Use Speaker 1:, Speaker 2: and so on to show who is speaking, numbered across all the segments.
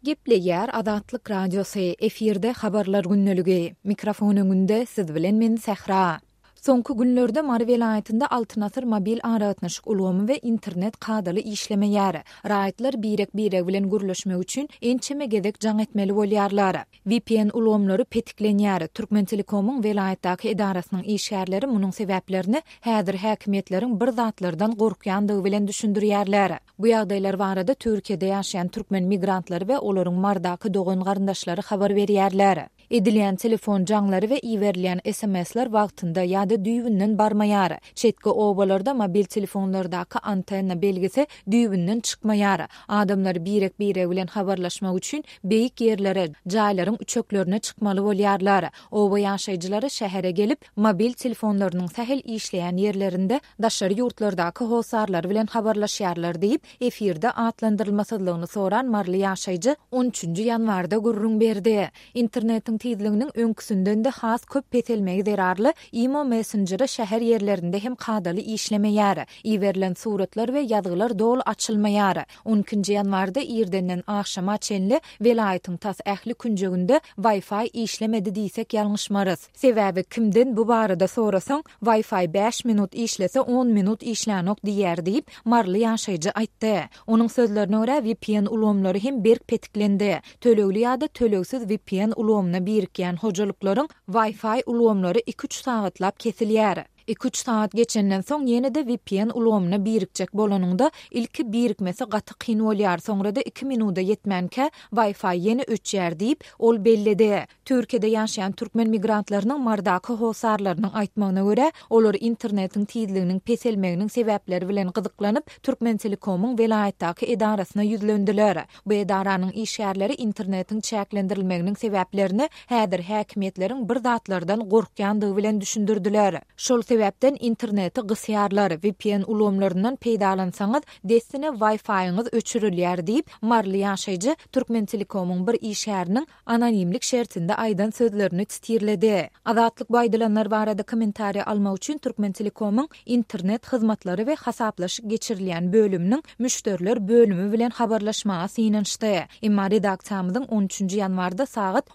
Speaker 1: Gepleýär Azatlyk radiosy efirde habarlar günneligi. Mikrofon öňünde siz bilen men Sehra. Soňky günlerde Mary welaýatynda Altynasır mobil aragatnaşyk ulgamy we internet kadaly işlemeýär. Raýatlar birek bilen gürleşmek üçin ençeme gedek jaň etmeli bolýarlar. VPN ulgamlary petiklenýär. Türkmen Telekomyň welaýatdaky edarasynyň işgärleri munyň sebäplerini häzir häkimetleriň bir zatlardan gorkýandygy bilen düşündirýärler. Bu ýagdaýlar barada Türkiýede ýaşaýan türkmen migrantlary we olaryň mardaky dogan garyndaşlary habar berýärler. Edilýän telefon jaňlary we iwerilýän SMS-ler wagtynda ýa-da düýbünden barmaýar. Çetki obalarda mobil telefonlardaky antenna belgisi düýbünden çykmaýar. Adamlar birek bilen habarlaşmak üçin beýik ýerlere, jaýlaryň üçeklerine çykmaly bolýarlar. Oba ýaşaýjylary şähere gelip mobil telefonlarynyň sähel işleýän ýerlerinde daşary ýurtlardaky hosarlar bilen habarlaşýarlar diýip efirde atlandyrylmasylygyny soran marly ýaşaýjy 13-nji ýanwarda gurrun berdi. Internetin tizliginiň öňküsünden de has köp petelmegi derarly imo messengery şäher ýerlerinde hem kadaly işlemeýär. Iwerilen suratlar we ýazgylar dol açylmaýar. 12-nji ýanwarda ýerdenden akşama çenli welaýatyň tas ähli künjeginde Wi-Fi işlemedi diýsek ýalňyşmarys. Sebäbi kimden bu barada sorasaň Wi-Fi 5 minut işlese 10 minut işlänok diýär diýip marly ýaşaýjy aýtdy. Onuň sözlerine görä VPN ulgamlary hem berk petiklendi. Tölegli ýa-da tölegsiz VPN ulgamyna birikýän hojalyklaryň Wi-Fi ulgamlary 2-3 sagatlap kesilýär. 2-3 saat geçenden soň ýene-de VPN ulgamyna birikjek bolanyňda ilki birikmesi gaty kyn bolýar. Soňra da 2 minuta ýetmänkä Wi-Fi ýene öçýär diýip ol belledi. Türkiýede ýaşaýan türkmen migrantlarynyň mardaky hosarlarynyň aýtmagyna görä, olar internetiň tizliginiň peselmeginiň sebäpleri bilen gyzyklanyp Türkmen Telekomyň welaýatdaky edarasyna ýüzlendiler. Bu edaranyň işgärleri internetiň çäklendirilmeginiň sebäplerini häzir häkimetleriň bir zatlardan gorkýandygy bilen düşündirdiler. Şol sebäpden interneti gysýarlar, VPN ulgamlaryndan peýdalansaňyz destine Wi-Fi'ňyz öçürilýär diýip marly ýaşaýjy Türkmen Telekomyň bir işgäriniň anonimlik şertinde aýdan sözlerini titirledi. Azatlyk baýdalanlar barada kommentariýa almak üçin Türkmen Telekomyň internet hyzmatlary we hasaplaşyk geçirilýän bölüminiň müşteriler bölümi bilen habarlaşmaga synanşdy. Emma redaksiýamyzyň 13-nji ýanwarda saat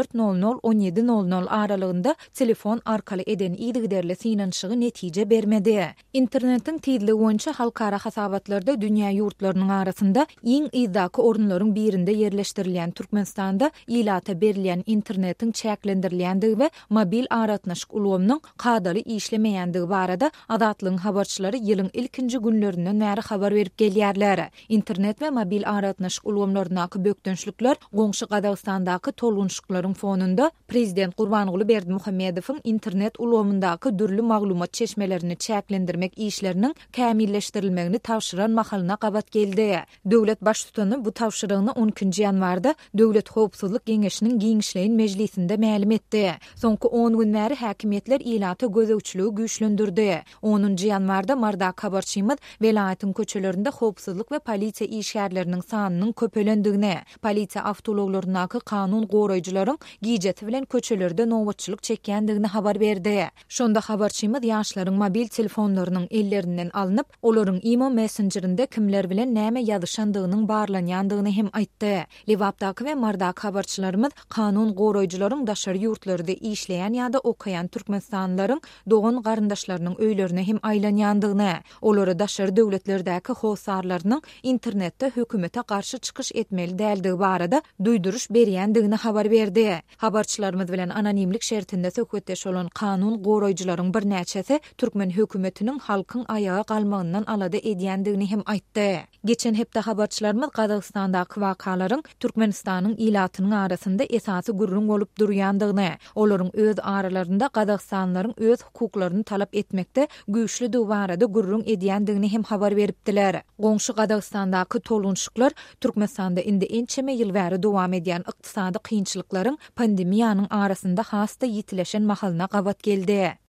Speaker 1: 14:00-17:00 aralygynda telefon arkaly eden ýygyderle synanşygy netije bermedi. Internetin tizligi boýunça halkara hasabatlarda dünýä ýurtlarynyň arasynda iň ýyzdaky orunlaryň birinde ýerleşdirilýän Türkmenistanda ýylata berilýän internetin çäklendirilýändigi we mobil aragatnaşyk ulgamynyň kadaly işlemeýändigi barada Azatlygyň habarçylary ýylyň ilkinji günlerinden näri habar berip gelýärler. İnternet we mobil aragatnaşyk ulgamlarynaky bökdünçlikler goňşy Gadagystandaky tolgunçlyklaryň fonunda Prezident Gurbanguly Berdimuhammedowyň internet ulgamyndaky dürli maglumat çeşmelerini çäklendirmek işlerinin kämilleşdirilmegini tawşyran mahalyna gabat geldi. Döwlet baştutany bu tawşyrygyny 12-nji ýanwarda Döwlet Howpsuzlyk Geňeşiniň Giňişleýin Mejlisinde mälim etdi. Soňky 10 günläri häkimetler ýylata gözegçiligi güýçlendirdi. 10-njy ýanwarda mardak habarçymyz welaýatyň köçelerinde howpsuzlyk we polisiýa işgärleriniň sanynyň köpelendigine, polisiýa awtologlarynaky kanun goraýjylaryň giýjeti bilen köçelerde nowatçylyk çekýändigini habar berdi. Şonda habarçymyz ýaşlaryň mobil telefonlarynyň ellerinden alınıp, olaryň imo messengerinde kimler bilen näme ýazyşandygynyň barlanýandygyny hem aýtdy. Lewapdaky we mardak habarçylarymyz kanun goraýjylaryň daşary ýurtlarynda işleýän ýa-da okaýan türkmenistanlaryň dogan garyndaşlarynyň öýlerine hem aýlanýandygyny, olary daşary döwletlerdäki hosarlarynyň internetde hökümete garşy çykyş etmeli däldigi barada duýduruş berýändigini habar berdi. Habarçylarymyz bilen anonimlik şertinde söhbetdeş bolan kanun goraýjylaryň bir näçesi Türkmen hökümetiniň halkyň ayağa galmagyndan alada edýändigini hem aýtdy. Geçen hepde habarçylarymyz Gadagystandaky wakalaryň Türkmenistanyň ýylatynyň arasynda esasy gurrun bolup durýandygyny, olaryň öz aralarynda Gadagystanlaryň öz hukuklaryny talap etmekde güýçli duwarada gurrun edýändigini hem habar beripdiler. Goňşy Gadagystandaky tolgunçlyklar Türkmenistanda indi ençeme ýyl bäri dowam edýän ykdysady kynçylyklaryň pandemiýanyň arasynda hasta ýitileşen mahalyna gabat geldi.